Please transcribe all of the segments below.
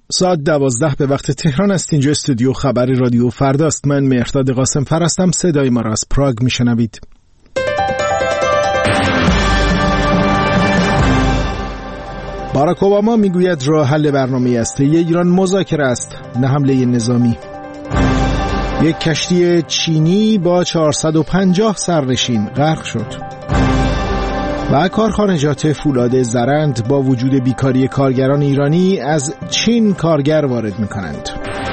ساعت 12 به وقت تهران است. اینجا استودیو خبر رادیو فرداست. من مهرداد قاسمفر هستم. صدای ما را از پراگ میشنوید. باراک اوباما میگوید راه حل برنامه هسته‌ای ایران مذاکره است، نه حمله نظامی. یک کشتی چینی با 450 سرنشین غرق شد. و کارخانجات فولاد زرند با وجود بیکاری کارگران ایرانی از چین کارگر وارد می‌کنند.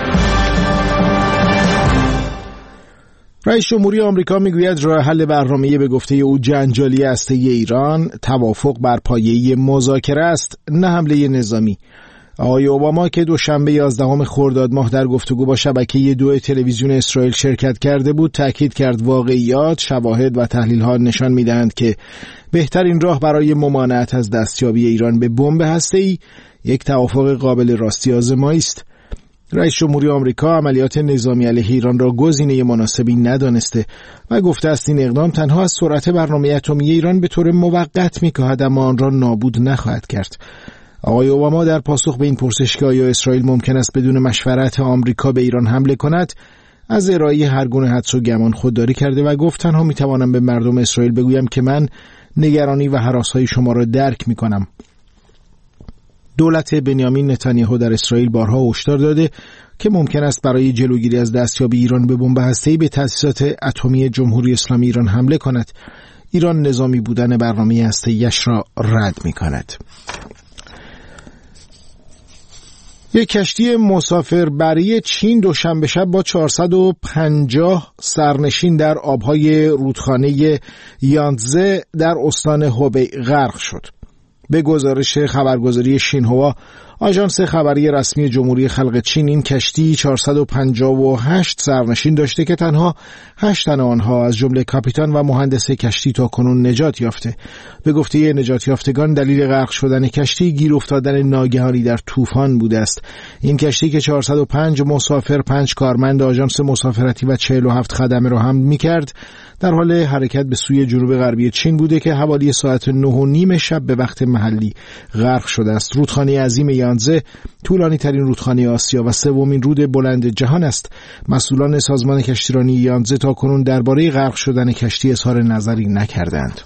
رئیس جمهوری آمریکا میگوید راه حل برنامه‌ای به گفته او جنجالی هسته‌ای ایران توافق بر پایه‌ای مذاکره است، نه حمله نظامی. آقای اوباما که دوشنبه 11 خرداد ماه در گفتگو با شبکه 2 تلویزیون اسرائیل شرکت کرده بود، تاکید کرد واقعیات، شواهد و تحلیل‌ها نشان می‌دهند که بهترین راه برای ممانعت از دستیابی ایران به بمب هسته‌ای یک توافق قابل راستی آزمایی است. رئیس جمهوری آمریکا عملیات نظامی علیه ایران را گزینه مناسبی ندانسته و گفته است این اقدام تنها از سرعت برنامه اتمی ایران به طور موقت می‌کاهد اما آن را نابود نخواهد کرد. آقای اوباما در پاسخ به این پرسش که آیا اسرائیل ممکن است بدون مشورت آمریکا به ایران حمله کند، از ارائه هر گونه حدس و گمان خودداری کرده و گفت تنها میتوانم به مردم اسرائیل بگویم که من نگرانی و هراس‌های شما را درک میکنم. دولت بنیامین نتانیاهو در اسرائیل بارها هشدار داده که ممکن است برای جلوگیری از دستیابی ایران به بمب هسته‌ای به تأسیسات اتمی جمهوری اسلامی ایران حمله کند. ایران نظامی بودن برنامه هسته‌ایش را رد میکند. یک کشتی مسافربری چین دوشنبه شب با 450 سرنشین در آبهای رودخانه یانزه در استان هوبی غرق شد. به گزارش خبرگزاری شینهوا، آژانس خبری رسمی جمهوری خلق چین، این کشتی 458 سرنشین داشته که تنها 8 تن آنها از جمله کاپیتان و مهندس کشتی تاکنون نجات یافته. به گفته نجات یافتگان دلیل غرق شدن کشتی گیر افتادن ناگهانی در طوفان بوده است. این کشتی که 405 مسافر، 5 کارمند آژانس مسافرتی و 47 خدمه را حمل می‌کرد، در حال حرکت به سوی جنوب غربی چین بوده که حوالی ساعت 9:30 شب به وقت محلی غرق شده است. رودخانه عظیم یانزه طولانی ترین رودخانه آسیا و سومین رود بلند جهان است. مسئولان سازمان کشتیرانی یانزه تاکنون درباره غرق شدن کشتی اظهار نظری نکردند.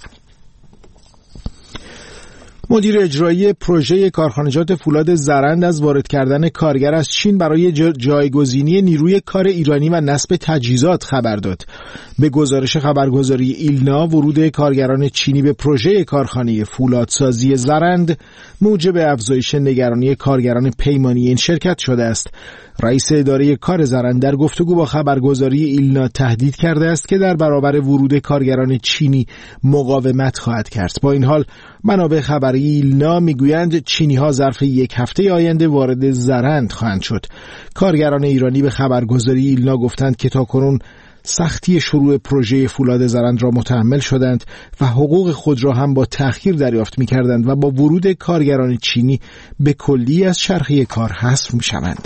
مدیر اجرایی پروژه کارخانجات فولاد زرند از وارد کردن کارگر از چین برای جایگزینی نیروی کار ایرانی و نصب تجهیزات خبر داد. به گزارش خبرگزاری ایلنا، ورود کارگران چینی به پروژه کارخانه فولادسازی زرند موجب افزایش نگرانی کارگران پیمانی این شرکت شده است. رئیس اداره کار زرند در گفتگو با خبرگزاری ایلنا تهدید کرده است که در برابر ورود کارگران چینی مقاومت خواهد کرد. با این حال منابع خبری ایلنا میگویند چینی‌ها ظرف یک هفته آینده وارد زرند خواهند شد. کارگران ایرانی به خبرگزاری ایلنا گفتند که تاکنون سختی شروع پروژه فولاد زرند را متحمل شدند و حقوق خود را هم با تأخیر دریافت می‌کردند و با ورود کارگران چینی به کلی از چرخه کار حذف می‌شوند.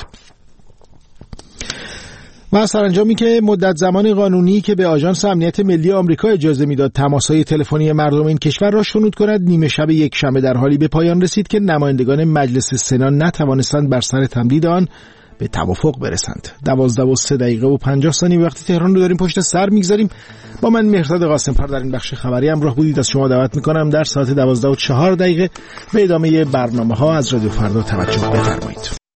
و سرانجامی که مدت زمان قانونی که به آژانس امنیت ملی آمریکا اجازه میداد تماس‌های تلفنی مردم این کشور را شنود کند، نیمه شب یک شنبه در حالی به پایان رسید که نمایندگان مجلس سنا نتوانستند بر سر تمدید آن به توافق برسند. 12:03 وقتی تهران رو داریم پشت سر میگذاریم. با من مهرداد قاسمفر در این بخش خبری همراه بودید. از شما دعوت میکنم در ساعت 12:04 به ادامه برنامه‌ها از رادیو فردا توجه بفرمایید.